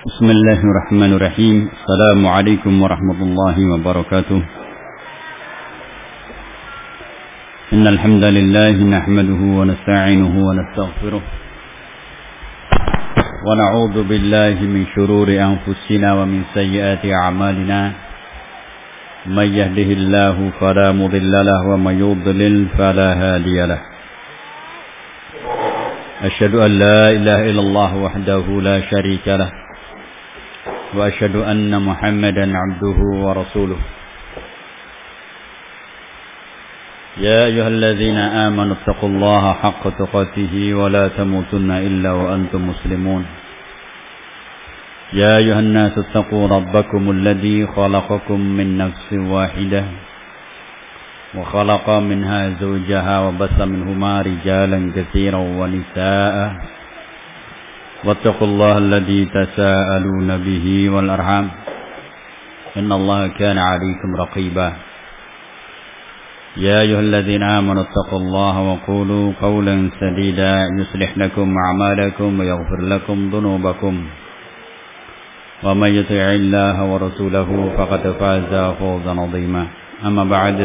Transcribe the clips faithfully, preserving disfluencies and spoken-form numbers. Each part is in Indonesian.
بسم الله الرحمن الرحيم. السلام عليكم ورحمة الله وبركاته. إن الحمد لله نحمده ونستعينه ونستغفره ونعوذ بالله من شرور أنفسنا ومن سيئات أعمالنا. من يهده الله فلا مضل له ومن يضلل فلا هادي له. أشهد أن لا إله إلا الله وحده لا شريك له وأشهد أن محمدا عبده ورسوله. يا أيها الذين آمنوا اتقوا الله حق تقاته ولا تموتن إلا وأنتم مسلمون. يا أيها الناس اتقوا ربكم الذي خلقكم من نفس واحدة وخلق منها زوجها وبث منهما رجالا كثيرا ونساء واتقوا الله الذي تساءلون به والأرحام إن الله كان عليكم رقيبا. يا أيها الذين آمنوا اتقوا الله وقولوا قولا سديدا يصلح لكم أعمالكم ويغفر لكم ذنوبكم ومن يطع الله ورسوله فقد فاز فوزا عظيما. أما بعد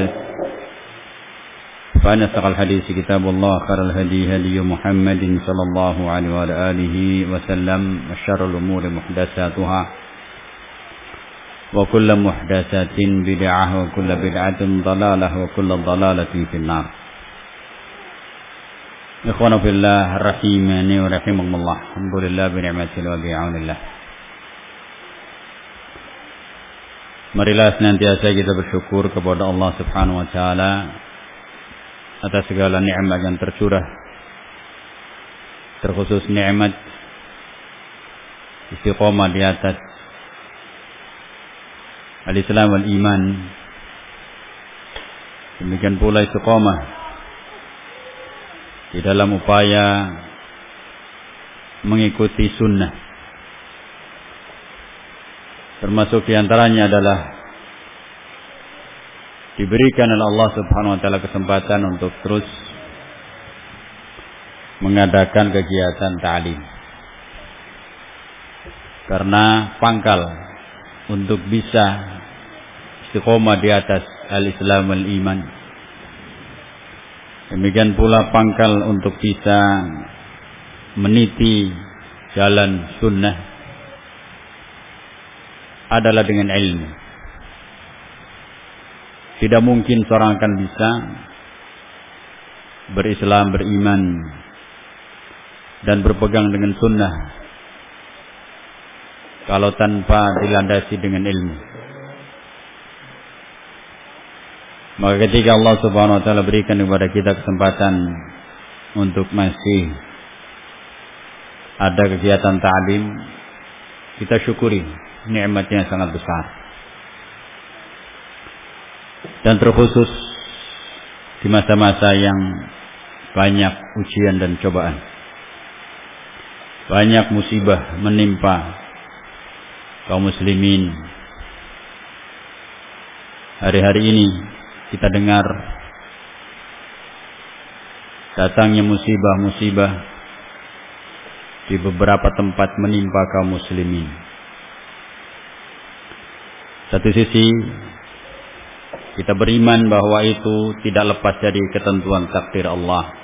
فإن أصدق الحديث كتاب الله خير الهدي هدي محمد صلى الله عليه وعلى آله وسلم وشر الأمور محدثاتها وكل محدثة بدعة وكل بدعة ضلالة وكل ضلالة في النار. إخوانا في الله رحمني ورحمكم الله. الحمد لله بنعمته وبعون الله. Marilah senantiasa kita bersyukur kepada Allah Subhanahu wa taala atas segala nikmat yang tercurah, terkhusus nikmat istiqomah di atas al-Islam wal iman. Demikian pula istiqomah di dalam upaya mengikuti sunnah, termasuk diantaranya adalah diberikan oleh Allah Subhanahu wa taala kesempatan untuk terus mengadakan kegiatan ta'lim. Karena pangkal untuk bisa istiqomah di atas al-Islam wal iman, demikian pula pangkal untuk bisa meniti jalan sunnah adalah dengan ilmu. Tidak mungkin seorang akan bisa berislam, beriman dan berpegang dengan sunnah kalau tanpa dilandasi dengan ilmu. Maka ketika Allah Subhanahu wa taala berikan kepada kita kesempatan untuk masih ada kegiatan ta'lim, kita syukuri, nikmatnya sangat besar. Dan terkhusus di masa-masa yang banyak ujian dan cobaan, banyak musibah menimpa kaum muslimin. Hari-hari ini kita dengar datangnya musibah-musibah di beberapa tempat menimpa kaum muslimin. Satu sisi kita beriman bahwa itu tidak lepas dari ketentuan takdir Allah.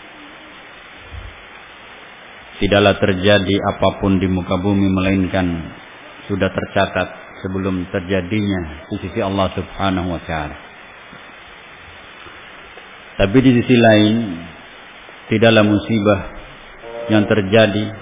Tidaklah terjadi apapun di muka bumi melainkan sudah tercatat sebelum terjadinya di sisi Allah Subhanahu wa taala. Tapi di sisi lain, tidaklah musibah yang terjadi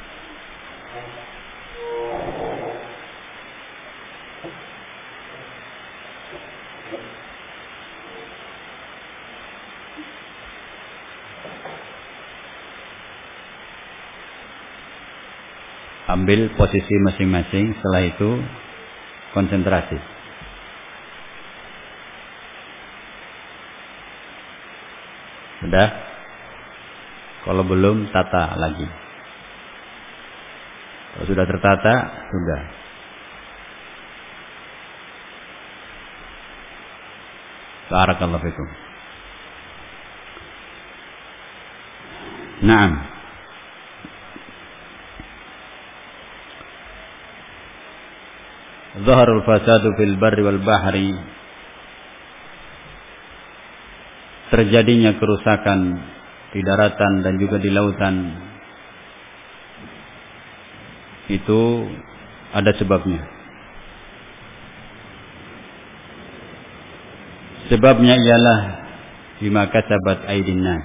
ambil posisi masing-masing, setelah itu konsentrasi. Sudah? Kalau belum, tata lagi. Kalau sudah tertata, sudah. Barakallahu fikum. Naam. zaharul fasadu fil barri wal bahri, terjadinya kerusakan di daratan dan juga di lautan, itu ada sebabnya. Sebabnya ialah bima kasabat aydin nas,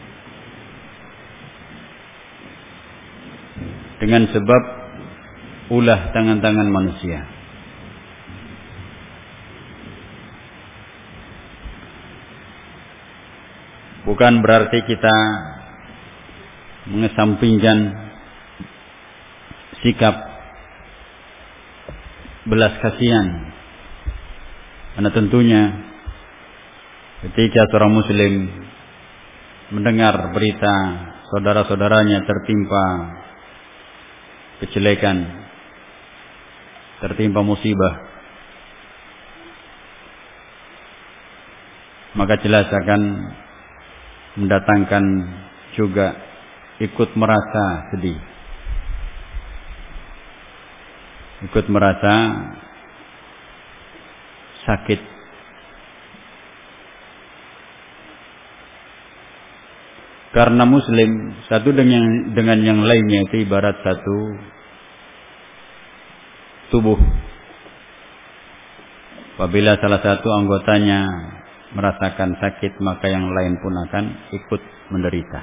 dengan sebab ulah tangan-tangan manusia. Bukan berarti kita mengesampingkan sikap belas kasihan. Karena tentunya ketika seorang muslim mendengar berita saudara-saudaranya tertimpa kejelekan, tertimpa musibah, maka jelas akan mendatangkan juga ikut merasa sedih, ikut merasa sakit. Karena muslim satu dengan dengan yang lainnya itu ibarat satu tubuh. Apabila salah satu anggotanya merasakan sakit, maka yang lain pun akan ikut menderita.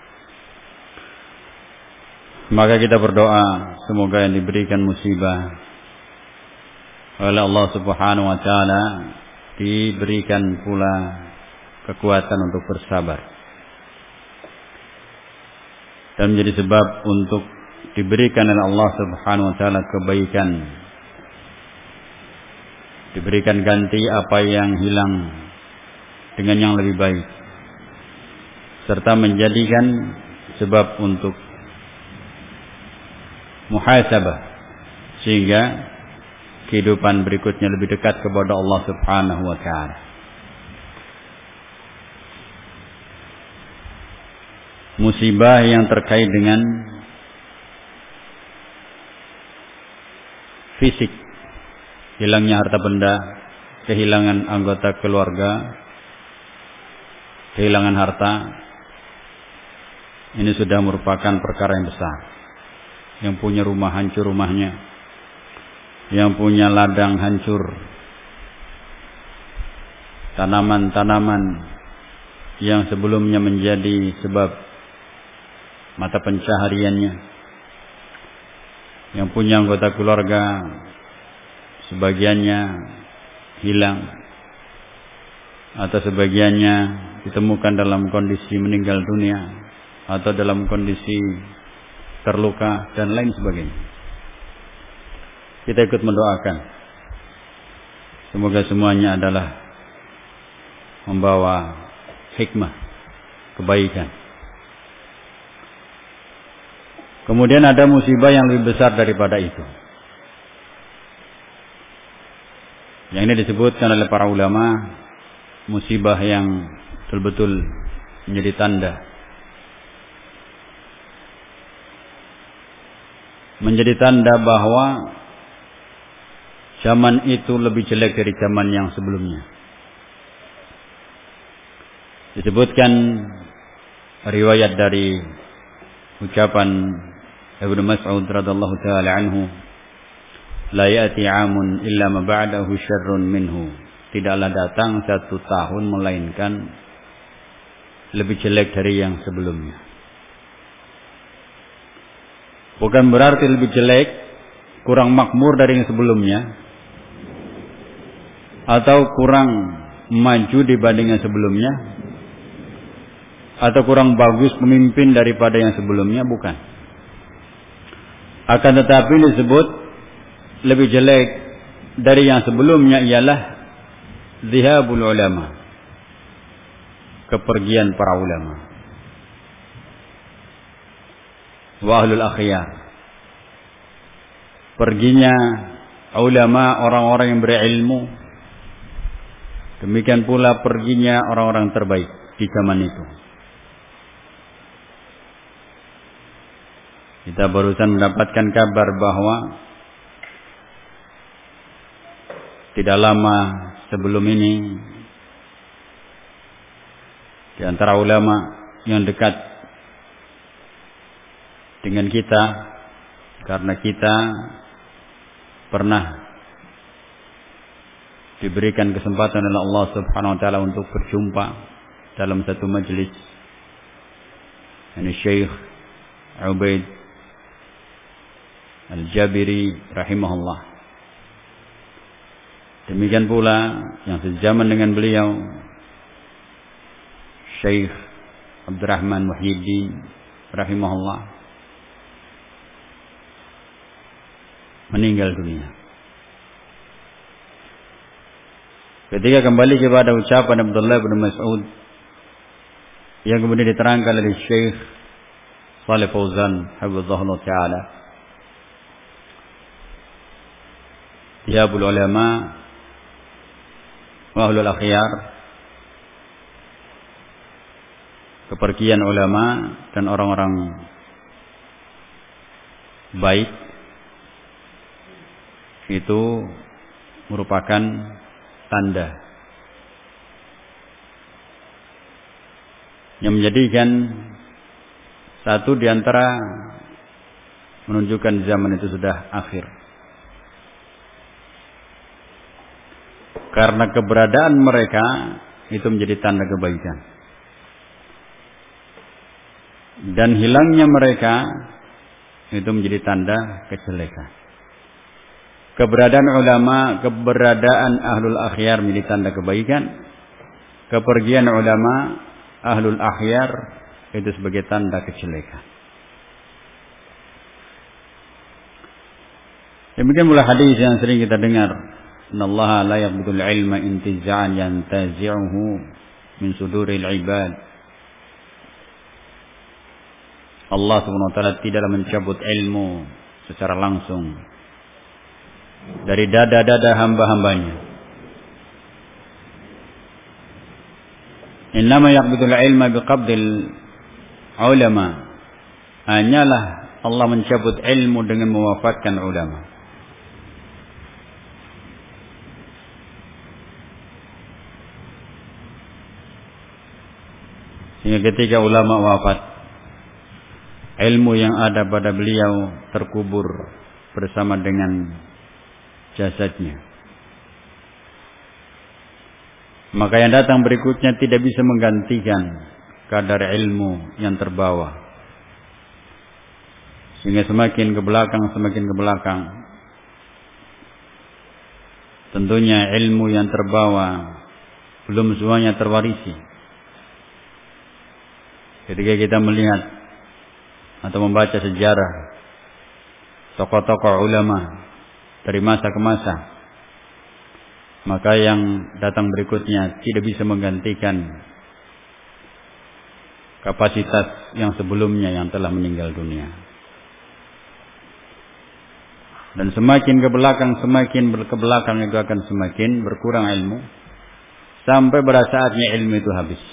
Maka kita berdoa semoga yang diberikan musibah oleh Allah Subhanahu wa taala diberikan pula kekuatan untuk bersabar dan menjadi sebab untuk diberikan oleh Allah Subhanahu wa taala kebaikan, diberikan ganti apa yang hilang dengan yang lebih baik, serta menjadikan sebab untuk muhasabah sehingga kehidupan berikutnya lebih dekat kepada Allah Subhanahu wa taala. Musibah yang terkait dengan fisik, hilangnya harta benda, kehilangan anggota keluarga, kehilangan harta, ini sudah merupakan perkara yang besar. Yang punya rumah hancur rumahnya, yang punya ladang hancur, tanaman-tanaman yang sebelumnya menjadi sebab mata pencahariannya, yang punya anggota keluarga sebagiannya hilang atau sebagiannya ditemukan dalam kondisi meninggal dunia atau dalam kondisi terluka dan lain sebagainya. Kita ikut mendoakan semoga semuanya adalah membawa hikmah, kebaikan. Kemudian ada musibah yang lebih besar daripada itu, yang ini disebutkan oleh para ulama musibah yang betul-betul menjadi tanda, menjadi tanda bahwa zaman itu lebih jelek dari zaman yang sebelumnya. Disebutkan riwayat dari ucapan Ibnu Mas'ud radhiyallahu taala anhu, la ya'ti 'amun illa ma ba'dahu syarrun minhu. Tidaklah datang satu tahun melainkan lebih jelek dari yang sebelumnya. Bukan berarti lebih jelek, kurang makmur dari yang sebelumnya, atau kurang maju dibanding yang sebelumnya, atau kurang bagus pemimpin daripada yang sebelumnya, bukan. Akan tetapi disebut lebih jelek dari yang sebelumnya ialah zihabul ulama, kepergian para ulama, wa ahlul akhyar, perginya ulama, orang-orang yang berilmu. Demikian pula perginya orang-orang terbaik di zaman itu. Kita barusan mendapatkan kabar bahwa tidak lama sebelum ini di antara ulama yang dekat dengan kita, karena kita pernah diberikan kesempatan oleh Allah Subhanahu wa taala untuk berjumpa dalam satu majelis. Ini Syekh Ubaid Al-Jabiri rahimahullah. Demikian pula yang sejaman dengan beliau Syekh Abdurrahman Muhyiddin rahimahullah meninggal dunia. Ketika kembali kepada ucapan Abdullah bin Mas'ud yang kemudian diterangkan oleh Syekh Shalih Fauzan hafizahullah taala, Tiabul ulama wa ahlul akhyar, kepergian ulama dan orang-orang baik itu merupakan tanda yang menjadikan satu di antara menunjukkan zaman itu sudah akhir. Karena keberadaan mereka itu menjadi tanda kebaikan. Dan hilangnya mereka itu menjadi tanda kejelekan. Keberadaan ulama, keberadaan ahlul akhyar menjadi tanda kebaikan. Kepergian ulama, ahlul akhyar itu sebagai tanda kejelekan. Demikian pula hadis yang sering kita dengar. Innallaha la yaqbidul ilma intiza'an yantazi'uhu min suduril ibad. Allah Subhanahu wa taala tidaklah mencabut ilmu secara langsung dari dada-dada hamba-hambanya. Innama yaqbidul ilma biqabdil ulama. Hanyalah Allah mencabut ilmu dengan mewafatkan ulama. Sehingga ketika ulama wafat, ilmu yang ada pada beliau terkubur bersama dengan jasadnya. Maka yang datang berikutnya tidak bisa menggantikan kadar ilmu yang terbawa. Sehingga semakin ke belakang, semakin ke belakang, tentunya ilmu yang terbawa belum semuanya terwarisi. Ketika kita melihat atau membaca sejarah tokoh-tokoh ulama dari masa ke masa, maka yang datang berikutnya tidak bisa menggantikan kapasitas yang sebelumnya yang telah meninggal dunia. Dan semakin ke belakang, semakin ke belakang itu akan semakin berkurang ilmu, sampai pada saatnya ilmu itu habis.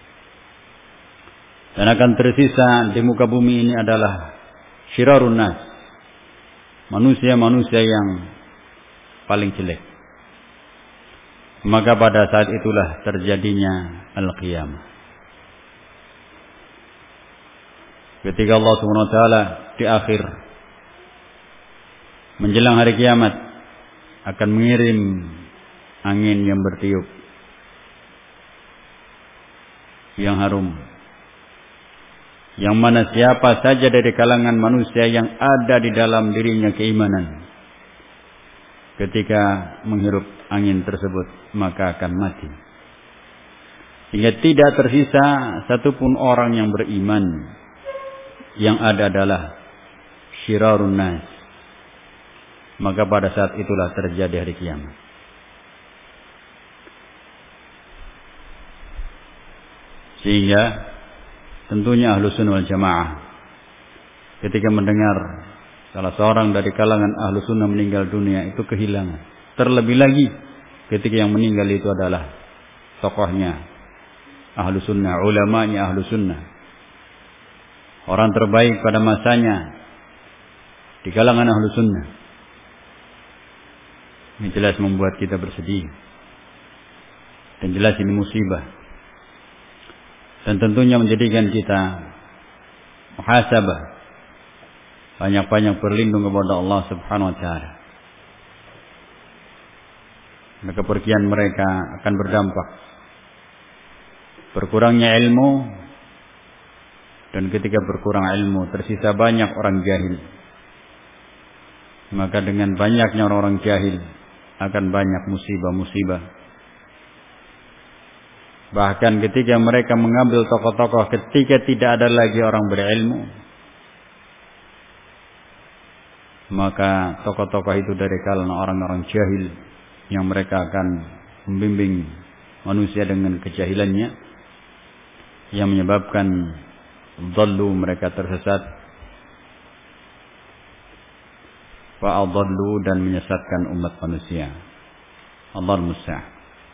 Dan akan tersisa di muka bumi ini adalah syirarun nas, manusia-manusia yang paling jelek. Maka pada saat itulah terjadinya al-qiyamah. Ketika Allah Subhanahu wa taala di akhir menjelang hari kiamat akan mengirim angin yang bertiup yang harum, yang mana siapa saja dari kalangan manusia yang ada di dalam dirinya keimanan, ketika menghirup angin tersebut maka akan mati. Sehingga tidak tersisa satupun orang yang beriman. Yang ada adalah syirarun nas. Maka pada saat itulah terjadi hari kiamat. Sehingga tentunya ahlu sunnah wal jamaah ketika mendengar salah seorang dari kalangan ahlu sunnah meninggal dunia itu kehilangan. Terlebih lagi ketika yang meninggal itu adalah tokohnya ahlu sunnah, ulamanya ahlu sunnah, orang terbaik pada masanya di kalangan ahlu sunnah. Ini jelas membuat kita bersedih. Dan jelas ini musibah. Dan tentunya menjadikan kita muhasabah. Banyak-banyak berlindung kepada Allah Subhanahu wa taala. Kepergian mereka akan berdampak berkurangnya ilmu, dan ketika berkurang ilmu tersisa banyak orang jahil. Maka dengan banyaknya orang-orang jahil akan banyak musibah-musibah. Bahkan ketika mereka mengambil tokoh-tokoh ketika tidak ada lagi orang berilmu, maka tokoh-tokoh itu dari kalangan orang-orang jahil yang mereka akan membimbing manusia dengan kejahilannya, yang menyebabkan dhallu, mereka tersesat, fa'adhallu, dan menyesatkan umat manusia. Allah musta'an.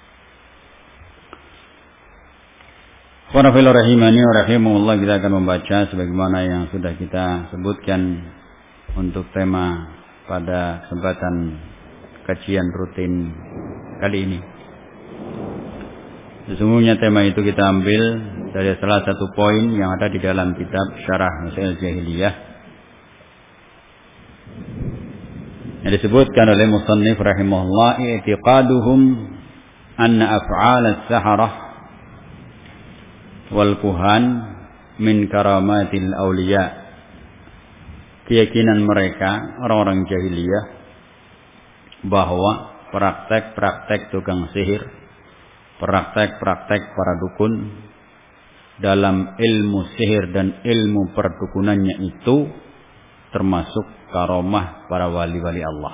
Qanafil rahimani wa rahimahullah, kita akan membaca sebagaimana yang sudah kita sebutkan untuk tema pada kesempatan kajian rutin kali ini. Sesungguhnya tema itu kita ambil dari salah satu poin yang ada di dalam kitab Syarah Masail Jahiliyah, yang disebutkan oleh musannif rahimahullah, i'tiqaduhum anna af'al as-saharah wal kuhan min karamatil awliya. Keyakinan mereka orang-orang jahiliyah bahwa praktek-praktek tukang sihir, praktek-praktek para dukun dalam ilmu sihir dan ilmu perdukunannya itu termasuk karomah para wali-wali Allah.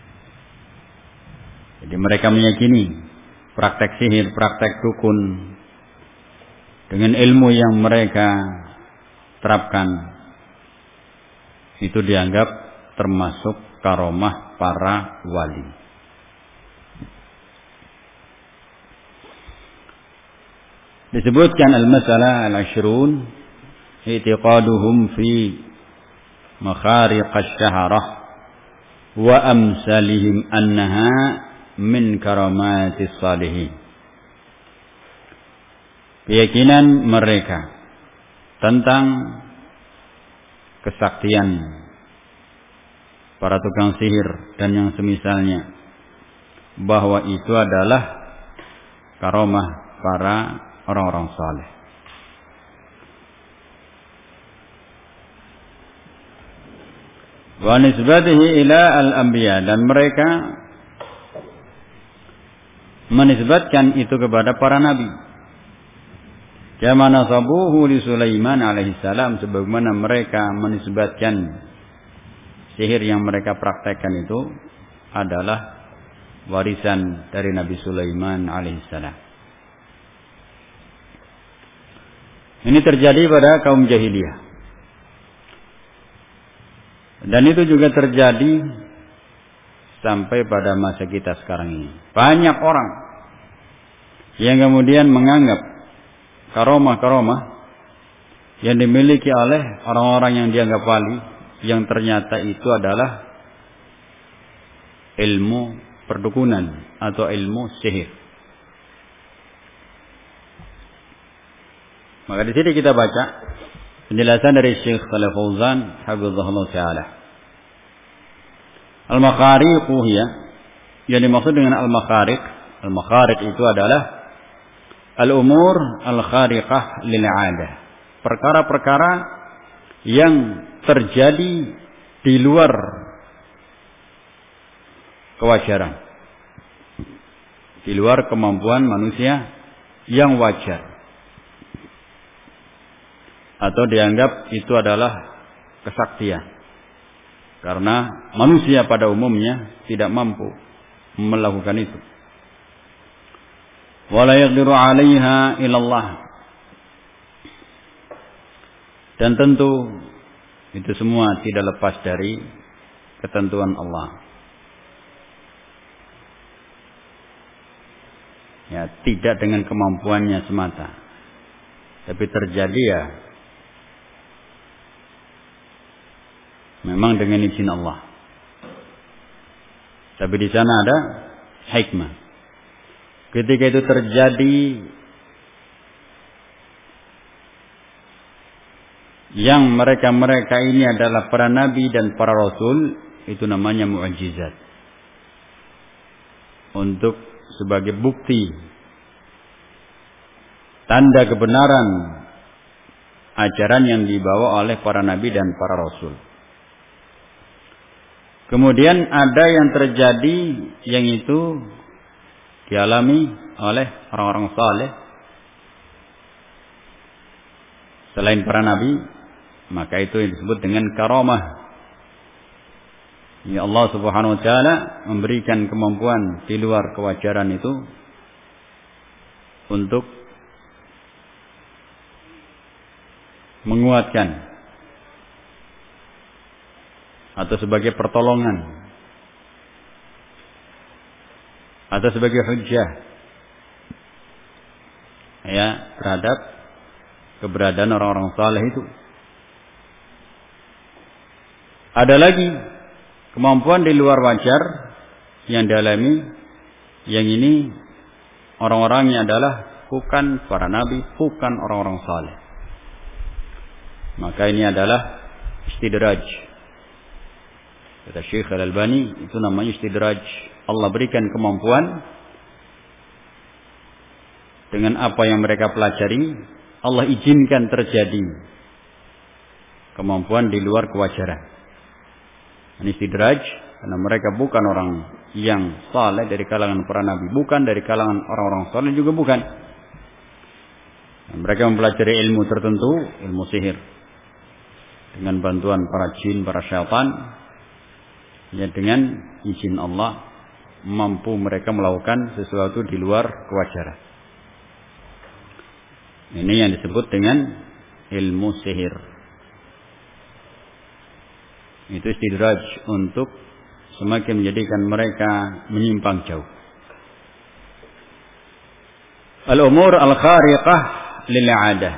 Jadi mereka meyakini praktek sihir, praktek dukun dengan ilmu yang mereka terapkan itu dianggap termasuk karomah para wali. Disebutkan al-masalah al-ashrun, i'tiqaduhum fi makhariq asy-syaharah wa amsalihim annaha min karamatis salihin. Keyakinan mereka tentang kesaktian para tukang sihir dan yang semisalnya, bahwa itu adalah karomah para orang-orang saleh. Wa nisbatihi ila al-anbiya, dan mereka menisbatkan itu kepada para nabi. Kama nasabuhu li Sulaiman alaihi salam, sebagaimana mereka menisbatkan sihir yang mereka praktekkan itu adalah warisan dari Nabi Sulaiman alaihi salam. Ini terjadi pada kaum jahiliyah. Dan itu juga terjadi sampai pada masa kita sekarang ini. Banyak orang yang kemudian menganggap karomah-karomah yang dimiliki oleh orang-orang yang dianggap wali, yang ternyata itu adalah ilmu perdukunan atau ilmu sihir. Maka di sini kita baca penjelasan dari Syekh Shalih Fauzan hafizahullah taala. Al-makhariq hiya, yang dimaksud dengan al-makhariq, al-makhariq itu adalah al-umur al-khariqah lil 'adah, perkara-perkara yang terjadi di luar kewajaran, di luar kemampuan manusia yang wajar, atau dianggap itu adalah kesaktian, karena manusia pada umumnya tidak mampu melakukan itu. Wala yaqdiru 'alaiha illallah, dan tentu itu semua tidak lepas dari ketentuan Allah. Ya, tidak dengan kemampuannya semata, tapi terjadi ya memang dengan izin Allah. Tapi di sana ada hikmah. Ketika itu terjadi yang mereka-mereka ini adalah para nabi dan para rasul, itu namanya mukjizat. Untuk sebagai bukti tanda kebenaran ajaran yang dibawa oleh para nabi dan para rasul. Kemudian ada yang terjadi yang itu dialami oleh orang-orang saleh selain para nabi, maka itu yang disebut dengan karamah. Ya Allah Subhanahu wa taala memberikan kemampuan di luar kewajaran itu untuk menguatkan atau sebagai pertolongan atau sebagai hujjah ya terhadap keberadaan orang-orang saleh itu. Ada lagi kemampuan di luar wajar yang dialami, yang ini orang-orangnya adalah bukan para nabi, bukan orang-orang saleh. Maka ini adalah istidraj. Kata Syekh Al-Albani, itu namanya istidraj. Allah berikan kemampuan dengan apa yang mereka pelajari, Allah izinkan terjadi kemampuan di luar kewajaran. Ini istidraj karena mereka bukan orang yang saleh dari kalangan para nabi, bukan dari kalangan orang-orang saleh juga bukan. Mereka mempelajari ilmu tertentu, ilmu sihir, dengan bantuan para jin, para syaitan. Ya, dengan izin Allah mampu mereka melakukan sesuatu di luar kewajaran. Ini yang disebut dengan ilmu sihir. Itu istidraj untuk semakin menjadikan mereka menyimpang jauh. Al-umur al-khariqah lil'adah.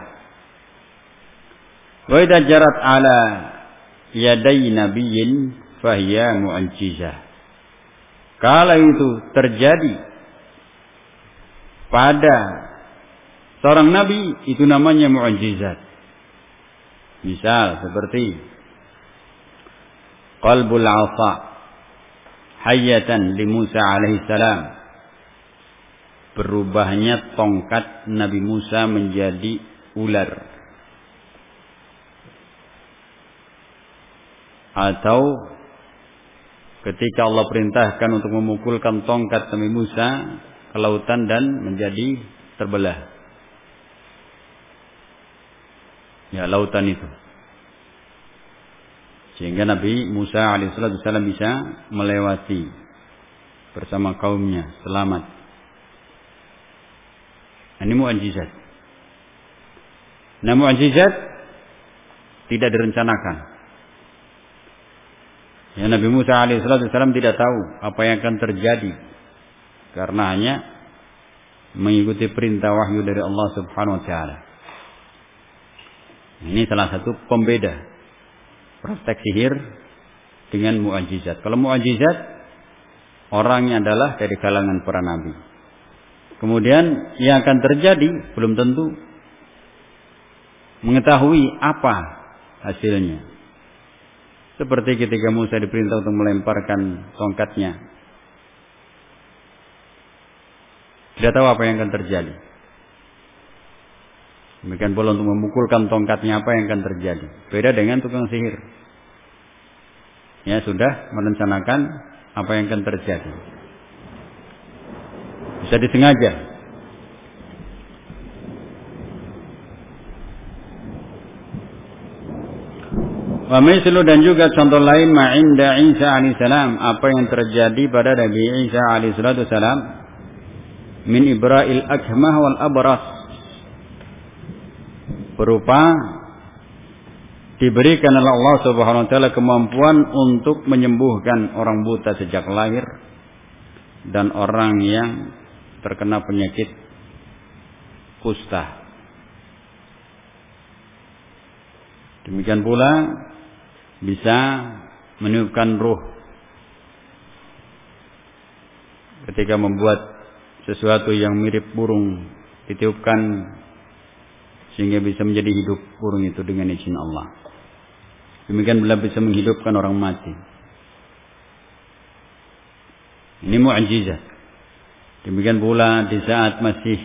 Wa idza jarat ala yaday nabiyyin fahiya mu'jizah. Kalau itu terjadi pada seorang nabi, itu namanya mu'jizat. Misal seperti qalbul 'asa hayatan li Musa alaihi salam, berubahnya tongkat Nabi Musa menjadi ular. Atau ketika Allah perintahkan untuk memukulkan tongkat Nabi Musa ke lautan dan menjadi terbelah. Ya, lautan itu. Sehingga Nabi Musa alaihissalam bisa melewati bersama kaumnya selamat. Ini mukjizat. Nah, mukjizat tidak direncanakan. Ya, Nabi Musa alaihissalam tidak tahu apa yang akan terjadi karena hanya mengikuti perintah wahyu dari Allah Subhanahu wa taala. Ini salah satu pembeda praktek sihir dengan mukjizat. Kalau mukjizat orangnya adalah dari kalangan para nabi. Kemudian yang akan terjadi belum tentu mengetahui apa hasilnya. Seperti ketika Musa diperintah untuk melemparkan tongkatnya. Tidak tahu apa yang akan terjadi. Demikian pula untuk memukulkan tongkatnya apa yang akan terjadi. Beda dengan tukang sihir. Ya, sudah merencanakan apa yang akan terjadi. Bisa disengaja. Wa mislu, dan juga contoh lain ma'inda Isa alaihissalam, apa yang terjadi pada Nabi Isa alaihissalam min ibra'il akmah wal abras, berupa diberikan oleh Allah Subhanahu wa taala kemampuan untuk menyembuhkan orang buta sejak lahir dan orang yang terkena penyakit kusta. Demikian pula bisa meniupkan ruh ketika membuat sesuatu yang mirip burung, ditiupkan sehingga bisa menjadi hidup burung itu dengan izin Allah. Demikian pula bisa menghidupkan orang mati. Ini mukjizat. Demikian pula di saat masih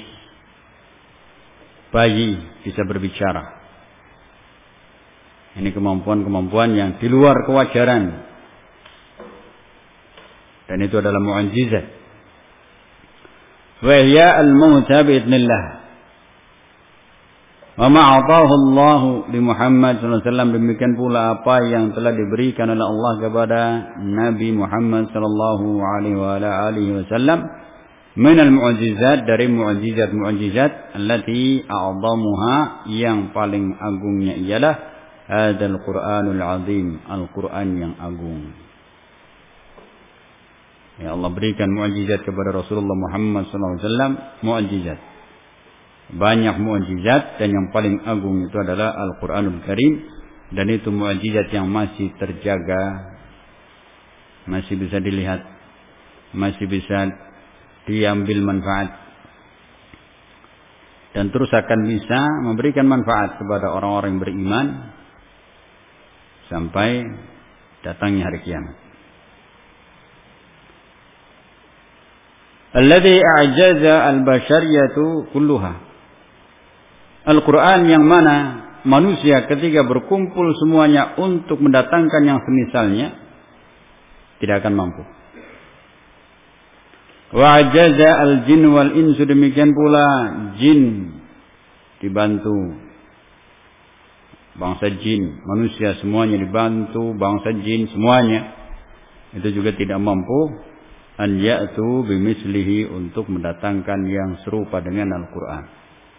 bayi bisa berbicara. Ini kemampuan-kemampuan yang di luar kewajaran. Dan itu adalah mukjizat. Wa hiya al-mauta bi'idznillah. Wa ma 'atahu Allah li Muhammad sallallahu alaihi wasallam, demikian pula apa yang telah diberikan oleh Allah kepada Nabi Muhammad sallallahu alaihi wasallam min al-mu'jizat, dari mu'jizat-mu'jizat allati a'zamuha, yang paling agungnya ialah hadzal Qur'anul azim, Al-Qur'an yang agung. Ya, Allah berikan mu'jizat kepada Rasulullah Muhammad sallallahu alaihi wasallam, mu'jizat. Banyak mu'jizat, dan yang paling agung itu adalah Al-Qur'anul Karim, dan itu mu'jizat yang masih terjaga, masih bisa dilihat, masih bisa diambil manfaat, dan terus akan bisa memberikan manfaat kepada orang-orang yang beriman sampai datangnya hari kiamat. Alladzi a'jaza al-bashariyatu kulluha. Al-Quran yang mana manusia ketika berkumpul semuanya untuk mendatangkan yang semisalnya tidak akan mampu. Wa ajaza al-jin wal insu, demikian pula jin dibantu, bangsa jin, manusia semuanya dibantu, bangsa jin semuanya itu juga tidak mampu an ya'tu bimislihi, untuk mendatangkan yang serupa dengan Al-Quran.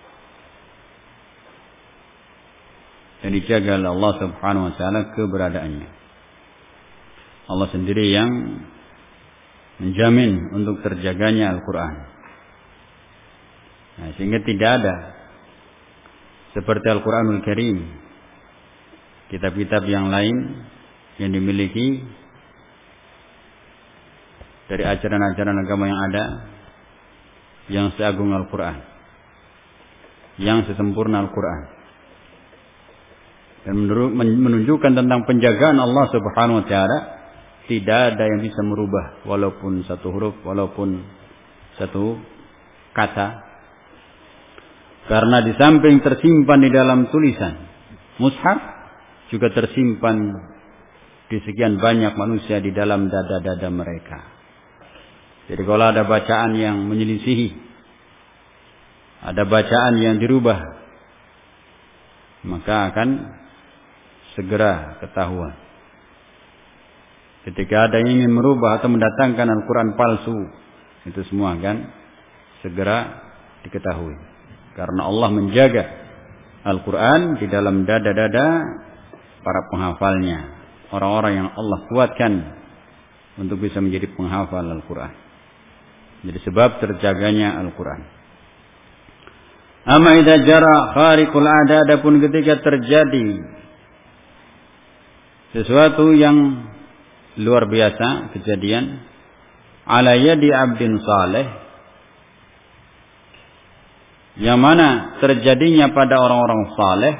Dan dijaga oleh Allah Subhanahu wa taala keberadaannya. Allah sendiri yang menjamin untuk terjaganya Al-Quran. Nah, sehingga tidak ada seperti Al-Quranul Karim, kitab-kitab yang lain yang dimiliki dari ajaran-ajaran agama yang ada, yang seagung Al-Quran, yang sesempurna Al-Quran, dan menunjukkan tentang penjagaan Allah Subhanahu wa taala. Tidak ada yang bisa merubah walaupun satu huruf, walaupun satu kata, karena di samping tersimpan di dalam tulisan mushaf, juga tersimpan di sekian banyak manusia di dalam dada-dada mereka. Jadi kalau ada bacaan yang menyelisihi, ada bacaan yang dirubah, maka akan segera ketahuan. Ketika ada yang ingin merubah atau mendatangkan Al-Quran palsu, itu semua akan segera diketahui. Karena Allah menjaga Al-Quran di dalam dada-dada para penghafalnya, orang-orang yang Allah kuatkan untuk bisa menjadi penghafal Al-Quran. Jadi sebab terjaganya Al-Quran. Amma idza jara khariqul ada, adapun ketika terjadi sesuatu yang luar biasa, kejadian ala yadi abdin saleh, yang mana terjadinya pada orang-orang saleh,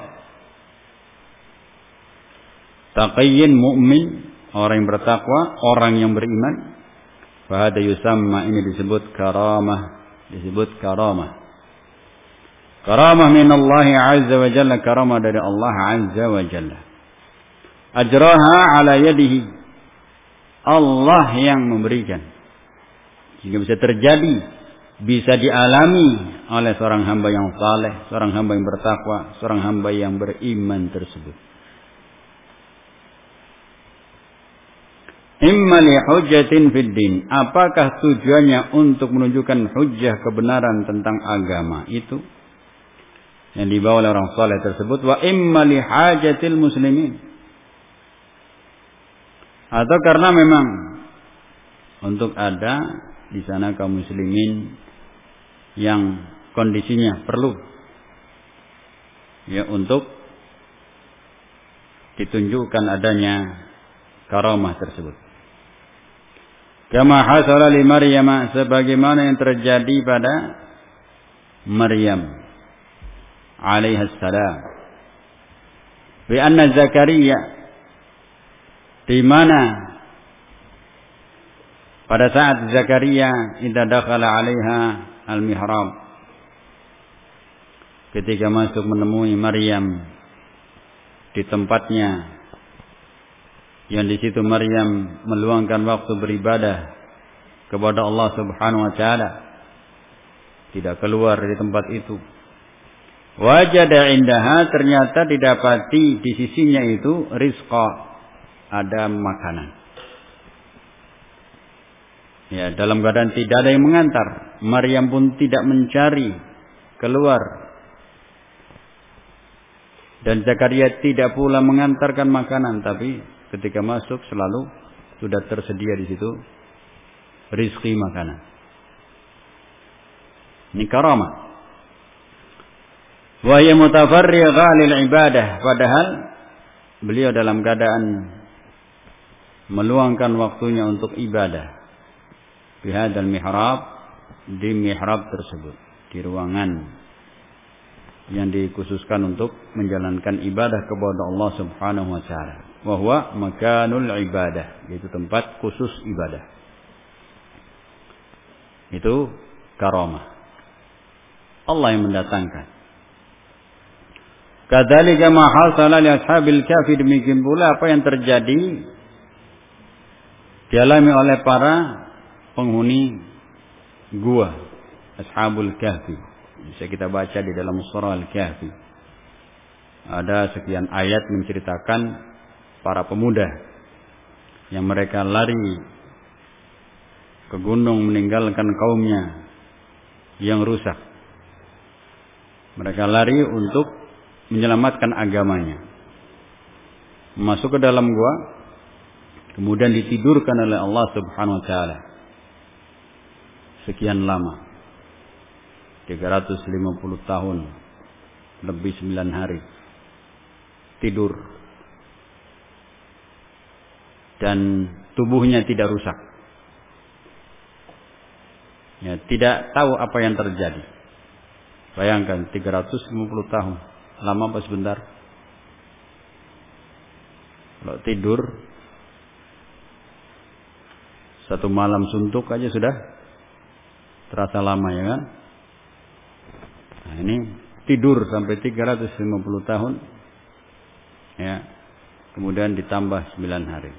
taqiyyin mu'min, orang yang bertakwa, orang yang beriman, fahada yusamma, ini disebut karamah, disebut karamah. Karamah min Allah azza wa jalla, karamah dari Allah azza wa jalla. Ajraha ala yadihi, Allah yang memberikan, sehingga bisa terjadi, bisa dialami oleh seorang hamba yang saleh, seorang hamba yang bertakwa, seorang hamba yang beriman tersebut. Imma li hujjatin fid din, apakah tujuannya untuk menunjukkan hujjah kebenaran tentang agama itu yang dibawa oleh orang saleh tersebut, wa imma li hajatil muslimin, atau karena memang untuk ada di sana kaum muslimin yang kondisinya perlu ya untuk ditunjukkan adanya karamah tersebut. Kama hasala li Maryam, sebagaimana yang terjadi pada Maryam alaihi salam. Bi anna Zakaria, di mana pada saat Zakaria idza dakhala 'alaiha al-mihrab, ketika masuk menemui Maryam di tempatnya, yang di situ Maryam meluangkan waktu beribadah kepada Allah Subhanahu wa taala, tidak keluar dari tempat itu. Wajada indaha, ternyata didapati di sisinya itu rizqa, ada makanan. Ya, dalam keadaan tidak ada yang mengantar, Maryam pun tidak mencari keluar, dan Zakaria tidak pula mengantarkan makanan, tapi ketika masuk selalu sudah tersedia di situ rizki makanan. Ini karamah. Wa hiya mutafarrigha lil ibadah, padahal beliau dalam keadaan meluangkan waktunya untuk ibadah. Fi hadzal mihrab, di mihrab tersebut, di ruangan yang dikhususkan untuk menjalankan ibadah kepada Allah Subhanahu wa taala. Wa huwa makanul ibadah, yaitu tempat khusus ibadah. Itu karamah. Allah yang mendatangkan. Kadzalika ma hasala li ashabil kahfi, demikian pula apa yang terjadi dialami oleh para penghuni gua, ashabul kahfi. Bisa kita baca di dalam surah Al-Kahfi. Ada sekian ayat menceritakan para pemuda yang mereka lari ke gunung meninggalkan kaumnya yang rusak. Mereka lari untuk menyelamatkan agamanya. Masuk ke dalam gua, kemudian ditidurkan oleh Allah Subhanahu wa taala. Sekian lama. tiga ratus lima puluh tahun lebih sembilan hari tidur, dan tubuhnya tidak rusak, ya, tidak tahu apa yang terjadi. Bayangkan tiga ratus lima puluh tahun, lama apa sebentar? Kalau tidur satu malam suntuk aja sudah terasa lama, ya kan? Nah, ini tidur sampai tiga ratus lima puluh tahun, ya, kemudian ditambah sembilan hari.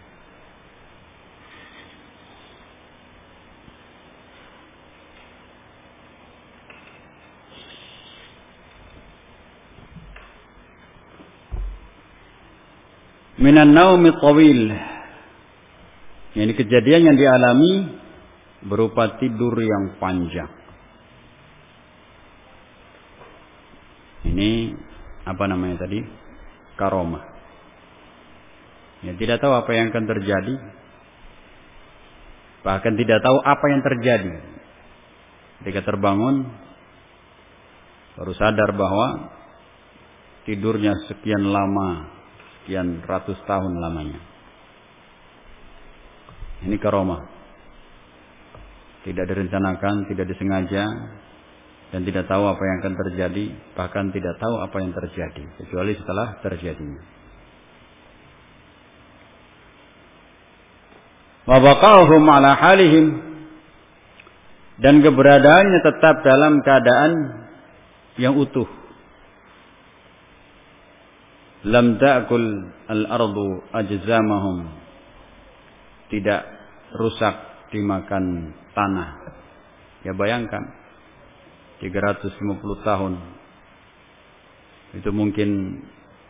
Minan naumi tawil, ini kejadian yang dialami berupa tidur yang panjang. Ini apa namanya tadi? Karamah. Ya, tidak tahu apa yang akan terjadi. Bahkan tidak tahu apa yang terjadi. Ketika terbangun, baru sadar bahwa tidurnya sekian lama, sekian ratus tahun lamanya. Ini karamah. Tidak direncanakan, tidak disengaja, dan tidak tahu apa yang akan terjadi, bahkan tidak tahu apa yang terjadi kecuali setelah terjadinya. Wa baqahum ala halihim, dan keberadaannya tetap dalam keadaan yang utuh. Lam ta'kul al-ardu ajzamahum, tidak rusak dimakan tanah. Ya, bayangkan tiga ratus lima puluh tahun. Itu mungkin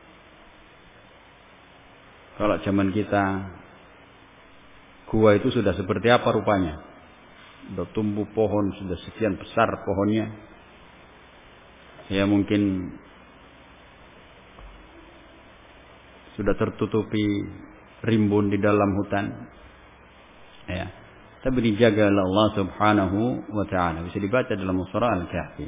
kalau zaman kita, gua itu sudah seperti apa rupanya. Sudah tumbuh pohon, sudah sekian besar pohonnya. Ya, mungkin sudah tertutupi rimbun di dalam hutan. Ya. Tapi dijaga oleh Allah Subhanahu wa taala. Bisa dibaca dalam surah Al-Kahfi.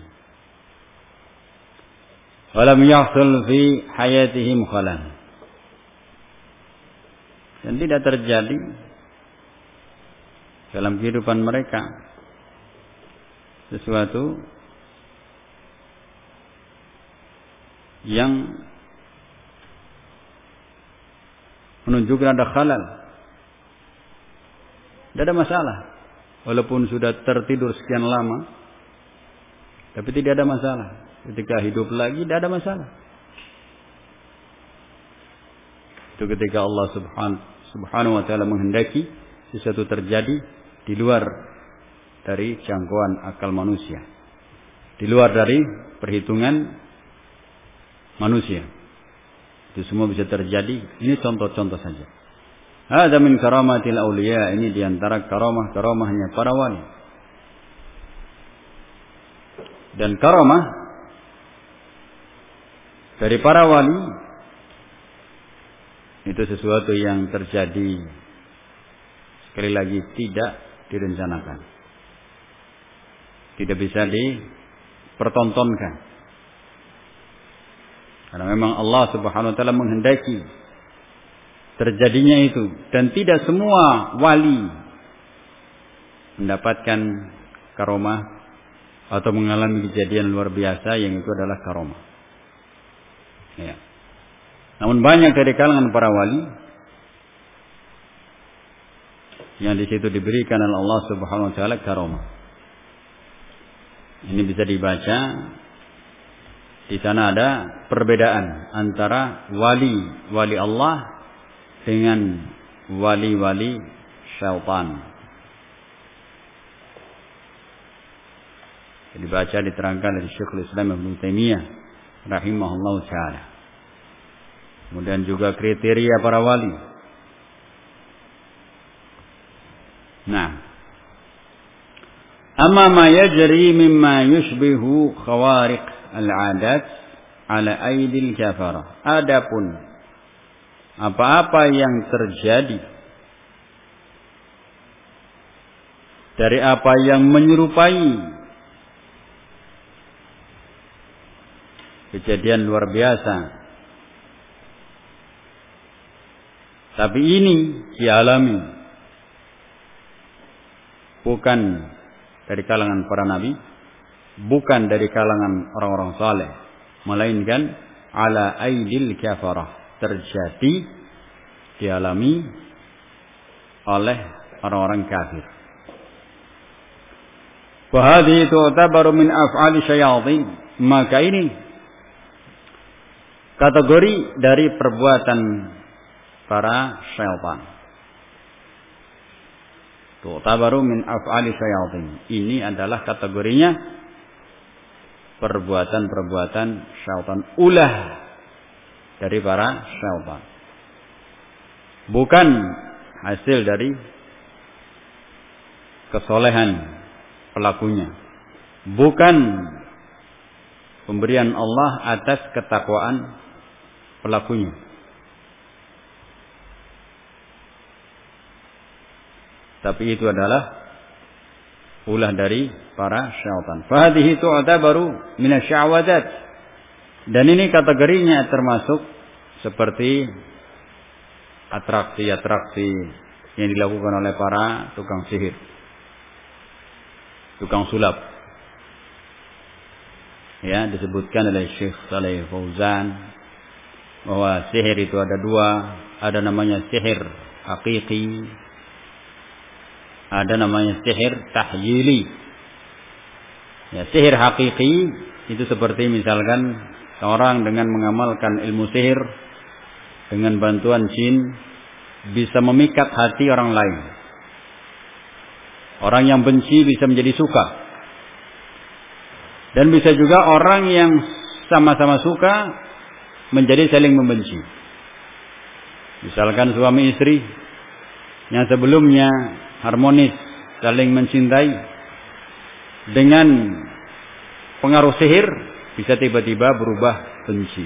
Walam yahsul fi hayatihim khalal. Dan tidak terjadi dalam kehidupan mereka sesuatu yang menunjukkan ada khalal. Tidak ada masalah. Walaupun sudah tertidur sekian lama, tapi tidak ada masalah. Ketika hidup lagi tidak ada masalah. Itu ketika Allah subhanahu, subhanahu wa ta'ala menghendaki sesuatu terjadi di luar dari jangkauan akal manusia, di luar dari perhitungan manusia. Itu semua bisa terjadi. Ini contoh-contoh saja. Ada min karamatil auliya, ini diantara karamah-karamahnya para wali. Dan karamah dari para wali itu sesuatu yang terjadi, sekali lagi, tidak direncanakan, tidak bisa dipertontonkan, karena memang Allah subhanahu wa ta'ala menghendaki terjadinya itu. Dan tidak semua wali mendapatkan karomah atau mengalami kejadian luar biasa yang itu adalah karomah, ya. Namun banyak dari kalangan para wali yang di situ diberikan oleh Allah subhanahu wa ta'ala karomah. Ini bisa dibaca. Di sana ada perbedaan antara wali wali Allah dengan wali-wali syaitan. Dibaca, diterangkan dari Syekhul Islam Ibnu Taimiyah rahimahullah ta'ala. Kemudian juga kriteria para wali. Nah, amma ma yajri mimma yushbihu khawariq al-'adat ala aidil kafarah. Adapun apa-apa yang terjadi dari apa yang menyerupai kejadian luar biasa, tapi ini dialami bukan dari kalangan para nabi, bukan dari kalangan orang-orang saleh, melainkan ala aidil kafarah, terjadi, dialami oleh orang-orang kafir. Wa hadhihi tu'tabaru min af'ali syayatin. Maka ini kategori dari perbuatan para syaitan. Tu'tabaru min af'ali syayatin. Ini adalah kategorinya perbuatan-perbuatan syaitan, ulah dari para syaitan, bukan hasil dari kesolehan pelakunya, bukan pemberian Allah atas ketakwaan pelakunya. Tapi itu adalah ulah dari para syaitan. Fahadihi tu'tabaru minasy-syahwadat. Dan ini kategorinya termasuk seperti atraksi-atraksi yang dilakukan oleh para tukang sihir, tukang sulap. Ya, disebutkan oleh Syekh Shalih Fauzan bahwa sihir itu ada dua, ada namanya sihir hakiki, ada namanya sihir tahyili. Ya, sihir hakiki itu seperti misalkan orang dengan mengamalkan ilmu sihir dengan bantuan jin bisa memikat hati orang lain. Orang yang benci bisa menjadi suka. Dan bisa juga orang yang sama-sama suka menjadi saling membenci. Misalkan suami istri yang sebelumnya harmonis, saling mencintai, dengan pengaruh sihir bisa tiba-tiba berubah benci.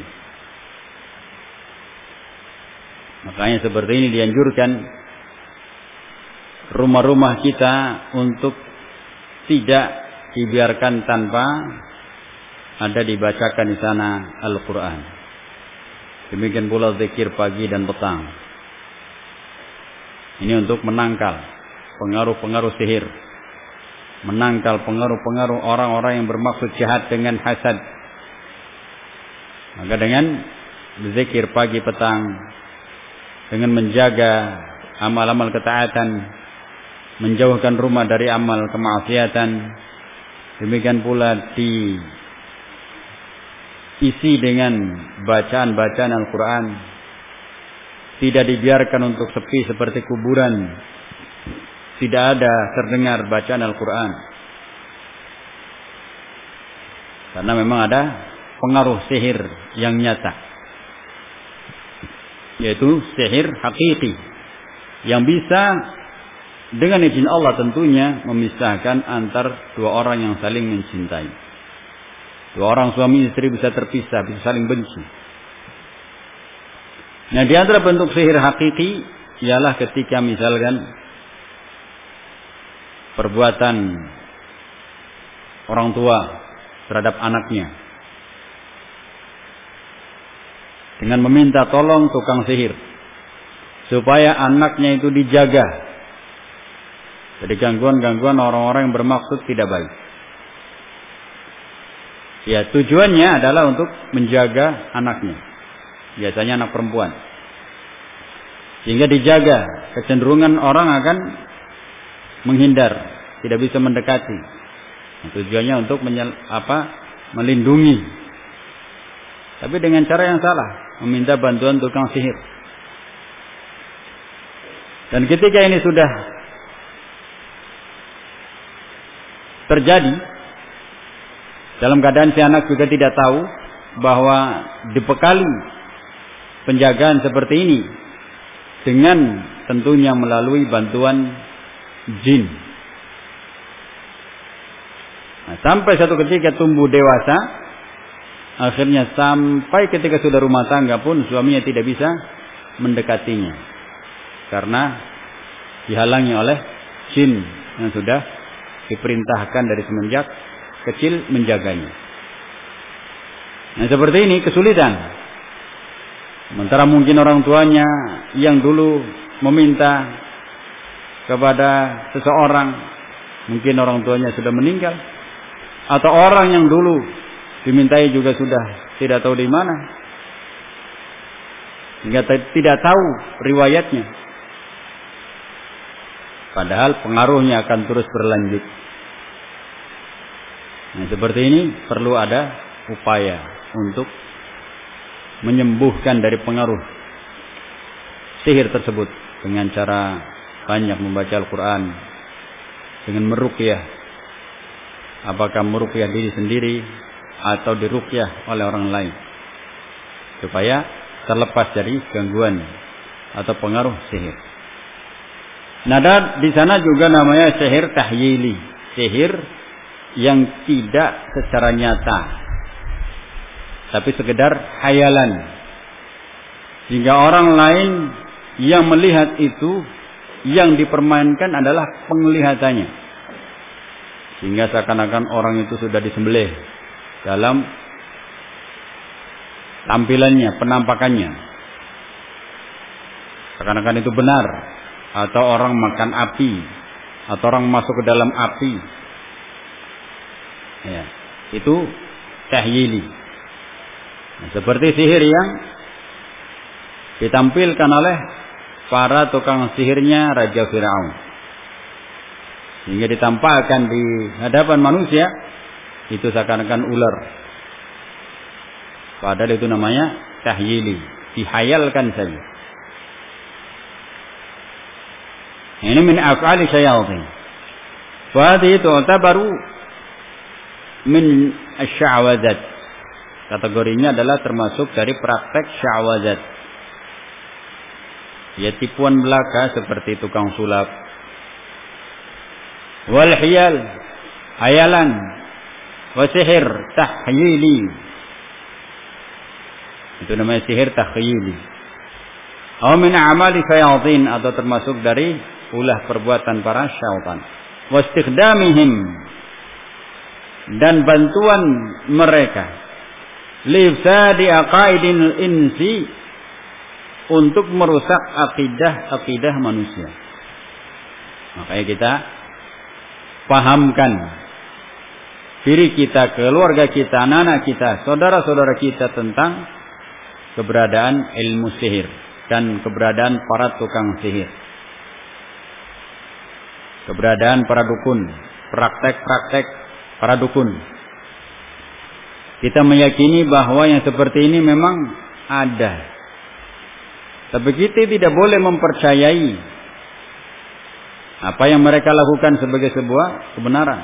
Makanya seperti ini dianjurkan rumah-rumah kita untuk tidak dibiarkan tanpa ada dibacakan di sana Al-Quran. Demikian pula zikir pagi dan petang. Ini untuk menangkal pengaruh-pengaruh sihir, menangkal pengaruh-pengaruh orang-orang yang bermaksud jahat dengan hasad. Maka dengan berzikir pagi petang, dengan menjaga amal-amal ketaatan, menjauhkan rumah dari amal kemaksiatan, demikian pula diisi dengan bacaan-bacaan Al-Quran, tidak dibiarkan untuk sepi seperti kuburan, tidak ada terdengar bacaan Al-Quran, karena memang ada pengaruh sihir yang nyata, yaitu sihir hakiki yang bisa dengan izin Allah tentunya memisahkan antar dua orang yang saling mencintai. Dua orang suami istri bisa terpisah, bisa saling benci. Nah, di antara bentuk sihir hakiki ialah ketika misalkan perbuatan orang tua terhadap anaknya dengan meminta tolong tukang sihir supaya anaknya itu dijaga dari gangguan-gangguan orang-orang yang bermaksud tidak baik. Ya, tujuannya adalah untuk menjaga anaknya. Biasanya anak perempuan. Sehingga dijaga, kecenderungan orang akan menghindar, tidak bisa mendekati. Nah, tujuannya untuk menyel, apa, melindungi. Tapi dengan cara yang salah, meminta bantuan tukang sihir. Dan ketika ini sudah terjadi, dalam keadaan si anak juga tidak tahu bahwa dibekali penjagaan seperti ini dengan tentunya melalui bantuan jin. Nah, sampai satu ketika tumbuh dewasa, akhirnya sampai ketika sudah rumah tangga pun suaminya tidak bisa mendekatinya karena dihalangi oleh jin yang sudah diperintahkan dari semenjak kecil menjaganya. Nah, seperti ini kesulitan. Sementara mungkin orang tuanya yang dulu meminta kepada seseorang, mungkin orang tuanya sudah meninggal, atau orang yang dulu dimintai juga sudah tidak tahu di mana, sehingga tidak tahu riwayatnya. Padahal pengaruhnya akan terus berlanjut. Nah, seperti ini perlu ada upaya untuk menyembuhkan dari pengaruh sihir tersebut dengan cara banyak membaca Al-Quran, dengan meruqyah, apakah meruqyah diri sendiri atau diruqyah oleh orang lain, supaya terlepas dari gangguan atau pengaruh sihir. Nah, dan di sana juga namanya sihir tahyili, sihir yang tidak secara nyata tapi sekedar hayalan, sehingga orang lain yang melihat itu yang dipermainkan adalah penglihatannya, sehingga seakan-akan orang itu sudah disembelih dalam tampilannya, penampakannya, seakan-akan itu benar, atau orang makan api, atau orang masuk ke dalam api. Ya, itu tahyili. Nah, seperti sihir yang ditampilkan oleh para tukang sihirnya Raja Firaun, sehingga ditampakkan di hadapan manusia itu seakan-akan ular, padahal itu namanya tahyili, dihayalkan saja. Ini min af'ali syayatin, wa hadhihi tu'tabaru min asy-sya'wazat. Kategorinya adalah termasuk dari praktek sya'wazat, ya tipuan belaka seperti tukang sulap, wal hiyal, hayalan, wa sihir tahyili, itu namanya sihir tahyili. Aw min a'mali syayatin, atau termasuk dari ulah perbuatan para syaitan. Wa istikhdamihim, dan bantuan mereka lifsadi aqaidil insi, untuk merusak akidah-akidah manusia. Makanya kita pahamkan diri kita, keluarga kita, anak-anak kita, saudara-saudara kita tentang keberadaan ilmu sihir dan keberadaan para tukang sihir. Keberadaan para dukun, praktek-praktek para dukun. Kita meyakini bahwa yang seperti ini memang ada. Tapi kita tidak boleh mempercayai apa yang mereka lakukan sebagai sebuah kebenaran.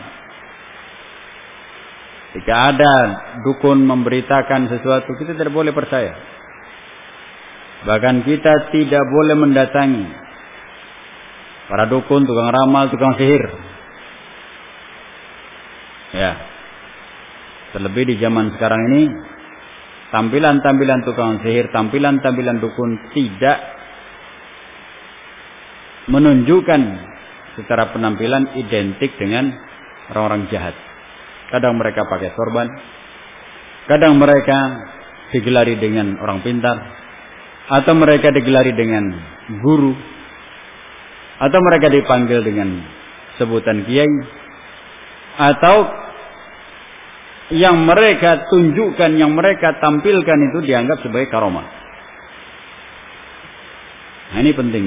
Jika ada dukun memberitakan sesuatu, kita tidak boleh percaya. Bahkan kita tidak boleh mendatangi para dukun, tukang ramal, tukang sihir. Ya. Terlebih di zaman sekarang ini, tampilan-tampilan tukang sihir, tampilan-tampilan dukun tidak menunjukkan secara penampilan identik dengan orang-orang jahat. Kadang mereka pakai sorban, kadang mereka digelari dengan orang pintar, atau mereka digelari dengan guru, atau mereka dipanggil dengan sebutan kiai, atau yang mereka tunjukkan, yang mereka tampilkan itu dianggap sebagai karomah. Nah, ini penting.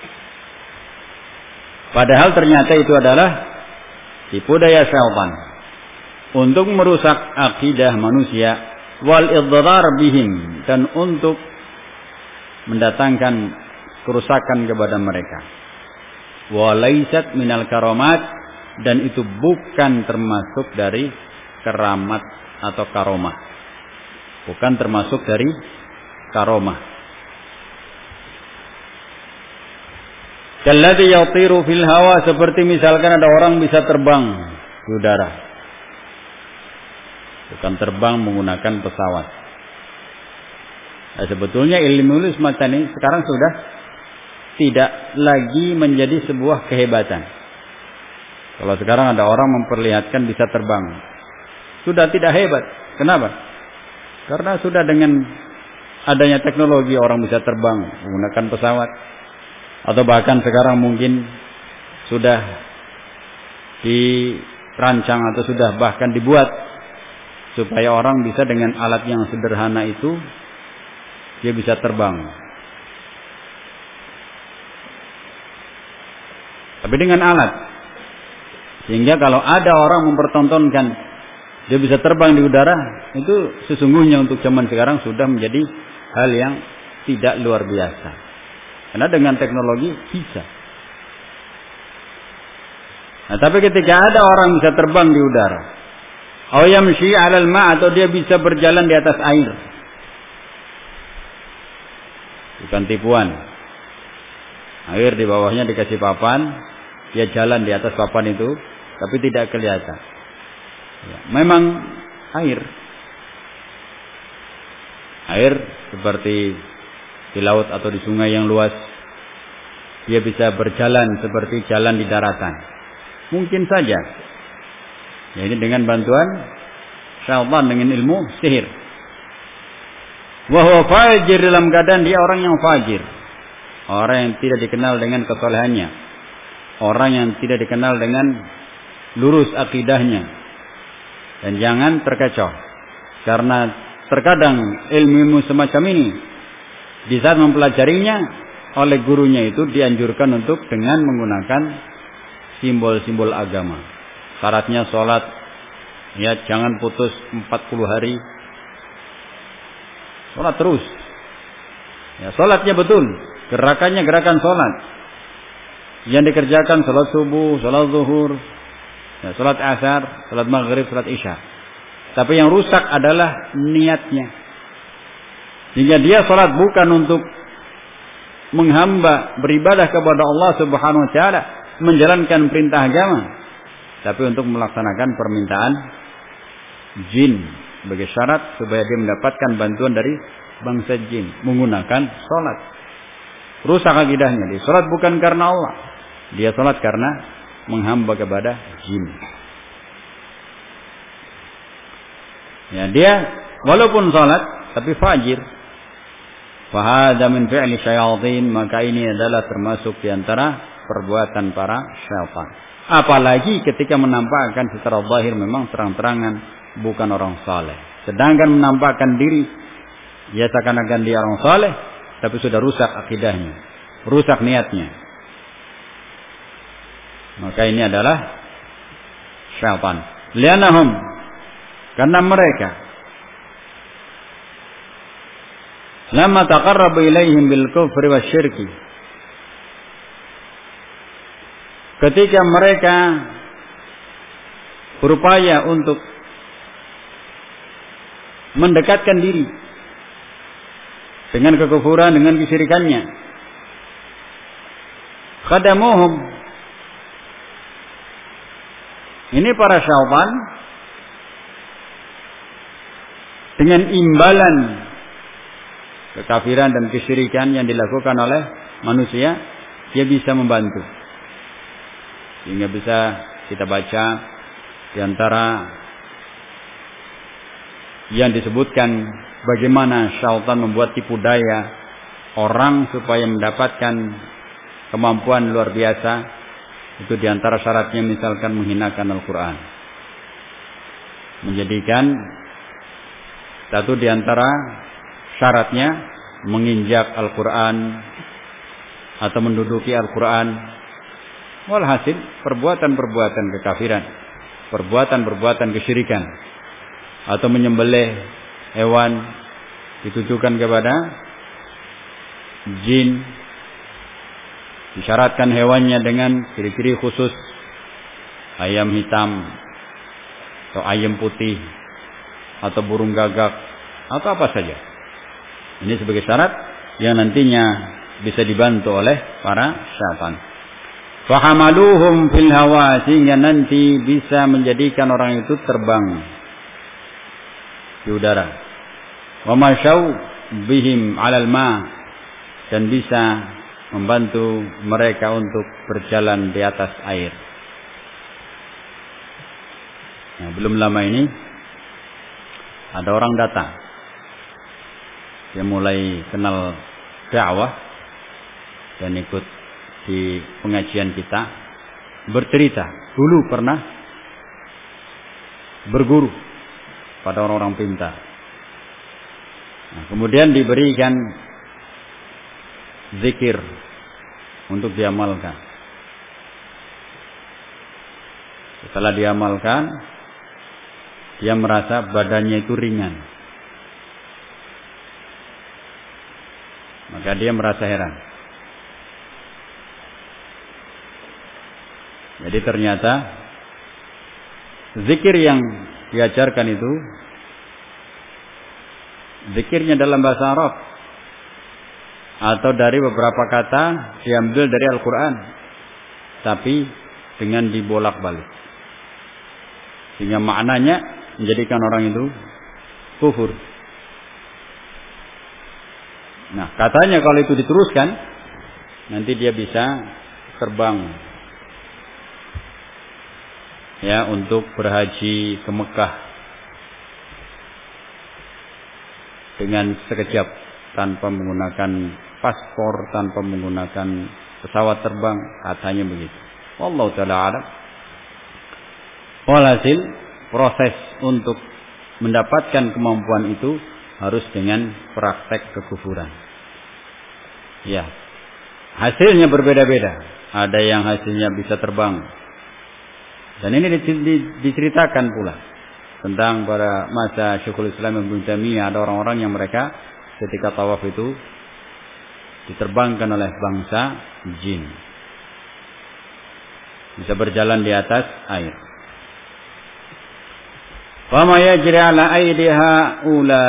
Padahal ternyata itu adalah tipu daya syaitan untuk merusak akidah manusia, wal idrar bihim, dan untuk mendatangkan kerusakan kepada mereka. Wa laysat minal karamat, dan itu bukan termasuk dari keramat atau karomah. Bukan termasuk dari karomah. Kalladhi yatiru fil hawa, seperti misalkan ada orang bisa terbang di udara. Bukan terbang menggunakan pesawat. Nah, sebetulnya ilmu semacam ini sekarang sudah tidak lagi menjadi sebuah kehebatan. Kalau sekarang ada orang memperlihatkan bisa terbang, sudah tidak hebat. Kenapa? Karena sudah dengan adanya teknologi orang bisa terbang menggunakan pesawat. Atau bahkan sekarang mungkin sudah dirancang atau sudah bahkan dibuat supaya orang bisa dengan alat yang sederhana itu dia bisa terbang. Tapi dengan alat. Sehingga kalau ada orang mempertontonkan dia bisa terbang di udara, itu sesungguhnya untuk zaman sekarang sudah menjadi hal yang tidak luar biasa. Karena dengan teknologi bisa. Nah, tapi ketika ada orang bisa terbang di udara, aw yamshi 'alal ma', atau dia bisa berjalan di atas air. Bukan tipuan. Air di bawahnya dikasih papan, dia jalan di atas papan itu, tapi tidak kelihatan. Ya, memang air, air seperti di laut atau di sungai yang luas, dia bisa berjalan seperti jalan di daratan. Mungkin saja. Ya, ini dengan bantuan syaitan, dengan ilmu sihir. Wa huwa fajir, dalam keadaan dia orang yang fajir, orang yang tidak dikenal dengan kesolehannya, orang yang tidak dikenal dengan lurus akidahnya. Dan jangan terkecoh, karena terkadang ilmu-ilmu semacam ini di saat mempelajarinya oleh gurunya itu dianjurkan untuk dengan menggunakan simbol-simbol agama. Syaratnya sholat, ya jangan putus empat puluh hari, sholat terus. Ya, sholatnya betul, gerakannya gerakan sholat yang dikerjakan sholat subuh, sholat zuhur, ya, salat asar, salat maghrib, salat isya. Tapi yang rusak adalah niatnya. Sehingga dia salat bukan untuk menghamba, beribadah kepada Allah Subhanahu wa taala, menjalankan perintah agama, tapi untuk melaksanakan permintaan jin sebagai syarat supaya dia mendapatkan bantuan dari bangsa jin menggunakan salat. Rusak akidahnya. Dia salat bukan karena Allah. Dia salat karena menghamba kepada jin. Ya, dia walaupun salat tapi fajir. Fahada min fi'li syayatin, maka ini adalah termasuk di antara perbuatan para syaitan. Apalagi ketika menampakkan secara zahir memang terang-terangan bukan orang saleh. Sedangkan menampakkan diri ya seakan-akan dia orang saleh, tapi sudah rusak akidahnya, rusak niatnya. Maka ini adalah syaitan. Lianahum, karena mereka lamma taqarrabu ilaihim bil kufri wasyirki, ketika mereka berupaya untuk mendekatkan diri dengan kekufuran, dengan kesyirikannya, khadamuhum, ini para syaitan dengan imbalan kekafiran dan kesyirikan yang dilakukan oleh manusia, dia bisa membantu. Sehingga bisa kita baca di antara yang disebutkan bagaimana syaitan membuat tipu daya orang supaya mendapatkan kemampuan luar biasa. Itu di antara syaratnya misalkan menghinakan Al-Quran, menjadikan satu di antara syaratnya menginjak Al-Quran atau menduduki Al-Quran. Walhasil perbuatan-perbuatan kekafiran, perbuatan-perbuatan kesyirikan, atau menyembelih hewan ditujukan kepada jin, disyaratkan hewannya dengan ciri-ciri khusus, ayam hitam atau ayam putih atau burung gagak atau apa saja. Ini sebagai syarat yang nantinya bisa dibantu oleh para syaitan. Fahamaluhum fil hawa, sehingga nanti bisa menjadikan orang itu terbang di udara. Wa masyau bihim 'alal ma, dan bisa membantu mereka untuk berjalan di atas air. Nah, belum lama ini ada orang datang, dia mulai kenal dakwah dan ikut di pengajian kita, bercerita dulu pernah berguru pada orang-orang pintar. Nah, kemudian diberikan zikir untuk diamalkan. Setelah diamalkan, dia merasa badannya itu ringan. Maka dia merasa heran. Jadi ternyata zikir yang diajarkan itu zikirnya dalam bahasa Arab, atau dari beberapa kata diambil dari Al-Quran, tapi dengan dibolak-balik, sehingga maknanya menjadikan orang itu kufur. Nah, katanya kalau itu diteruskan, nanti dia bisa terbang ya untuk berhaji ke Mekah dengan sekejap, tanpa menggunakan paspor, tanpa menggunakan pesawat terbang, katanya begitu. Wallahu ta'ala a'lam. Walhasil proses untuk mendapatkan kemampuan itu harus dengan praktek kekufuran. Ya, hasilnya berbeda-beda. Ada yang hasilnya bisa terbang. Dan ini diceritakan pula tentang pada masa Syekhul Islam Ibnu Taimiyah, ada orang-orang yang mereka ketika tawaf itu diterbangkan oleh bangsa jin, bisa berjalan di atas air. Wa ma yajri ala aydiha ula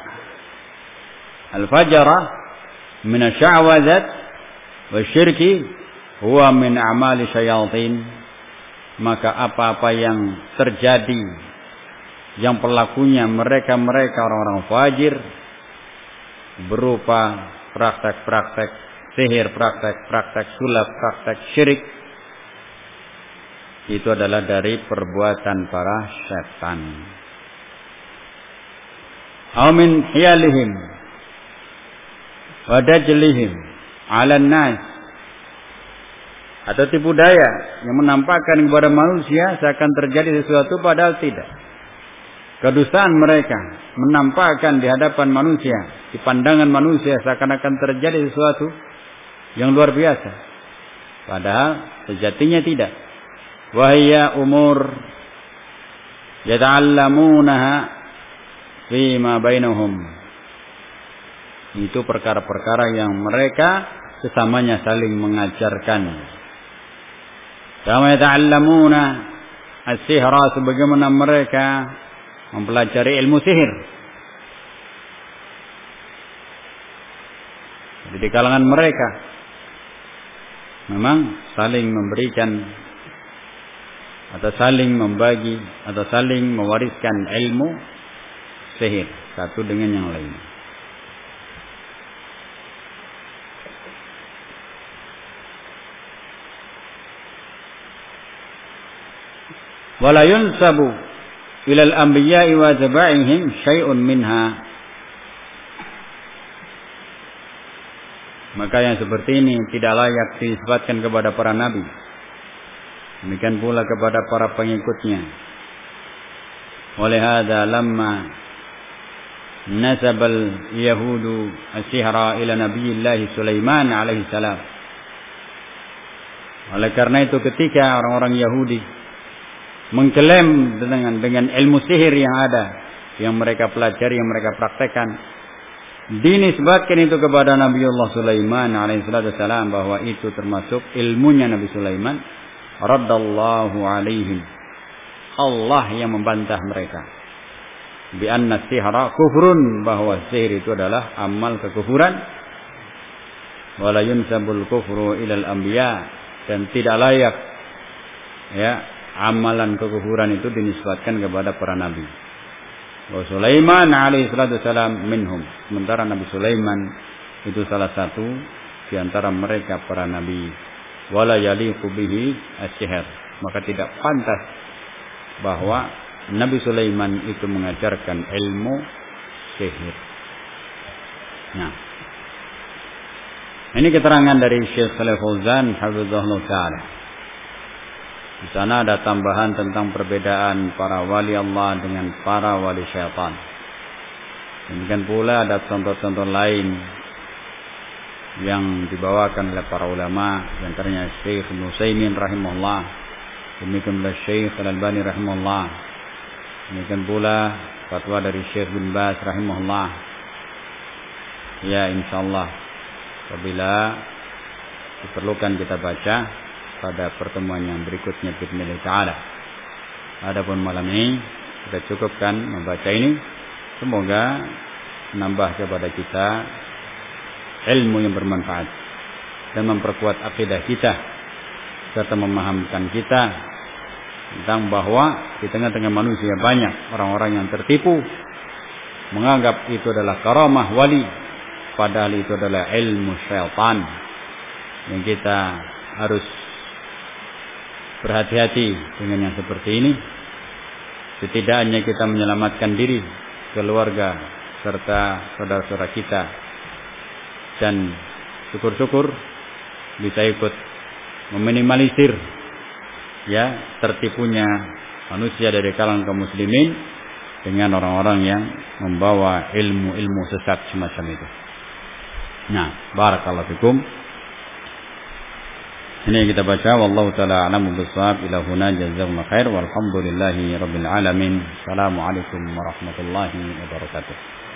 al-fajra min asy-sya'wazat wasyirki huwa min a'mali syayatin. Maka apa-apa yang terjadi, yang pelakunya mereka-mereka orang-orang fajir, berupa praktek-praktek sihir, praktek-praktek sulap, praktek syirik, itu adalah dari perbuatan para syaitan. Amin hiyalihim wa dajlihim 'alan nas, atau tipu daya yang menampakkan kepada manusia seakan terjadi sesuatu padahal tidak. Kedustaan mereka menampakkan di hadapan manusia, di pandangan manusia seakan-akan terjadi sesuatu yang luar biasa, padahal sejatinya tidak. Wahya umur yata'allamunaha fima bainahum. Itu perkara-perkara yang mereka sesamanya saling mengajarkan. Kama yata'allamuna as-sihra, sebagaimana mereka mempelajari ilmu sihir. Jadi di kalangan mereka memang saling memberikan atau saling membagi atau saling mewariskan ilmu sihir satu dengan yang lain. Wala yunsabu ilal anbiya'i wa tabi'ihim syai'un minha. Maka yang seperti ini tidak layak disebutkan kepada para nabi. Demikian pula kepada para pengikutnya. Oleh hadza lamma nasabal yahudu as-sihra ila nabiyillah Sulaiman alaihi salam. Oleh karena itu ketika orang-orang Yahudi mengklaim dengan dengan ilmu sihir yang ada, yang mereka pelajari, yang mereka praktekkan, dinisbatkan itu kepada Nabiullah Sulaiman alaihissalam, bahwa itu termasuk ilmunya Nabi Sulaiman. Raddallahu alaihim, Allah yang membantah mereka, bi anna sihra kufrun, bahwa sihir itu adalah amal kekufuran. Wala yunsabul kufru ilal anbiya, dan tidak layak ya amalan kekufuran itu dinisbatkan kepada para nabi. Wa Sulaiman alaihi salatu wasalam minhum, sementara Nabi Sulaiman itu salah satu di antara mereka para nabi. Wala yaliqu bihi as-sihr, maka tidak pantas bahwa Nabi Sulaiman itu mengajarkan ilmu sihir. Nah, ini keterangan dari Syekh Shalih Fauzan hafizahullah taala. Di sana ada tambahan tentang perbedaan para wali Allah dengan para wali syaitan. Demikian pula ada contoh-contoh lain yang dibawakan oleh para ulama, di antaranya Syekh Ibnu Utsaimin rahimahullah, demikian pula Syekh Al-Albani rahimahullah, demikian pula fatwa dari Syekh bin Baz rahimahullah. Ya, insyaallah apabila diperlukan kita baca pada pertemuan yang berikutnya bismillah taala. Adapun malam ini kita cukupkan membaca ini, semoga menambah kepada kita ilmu yang bermanfaat dan memperkuat akidah kita, serta memahamkan kita tentang bahwa di tengah-tengah manusia banyak orang-orang yang tertipu, menganggap itu adalah karamah wali, padahal itu adalah ilmu syaitan. Yang kita harus berhati-hati dengan yang seperti ini. Setidaknya kita menyelamatkan diri, keluarga, serta saudara-saudara kita, dan syukur-syukur bisa ikut meminimalisir ya tertipunya manusia dari kalangan kaum muslimin dengan orang-orang yang membawa ilmu-ilmu sesat semacam itu. Nah, barakallahu fikum. Ini yang kita baca, wallahu taala a'lamu bissawab. Ila huna jazakumullahu khair walhamdulillahi rabbil alamin. Assalamualaikum warahmatullahi wabarakatuh.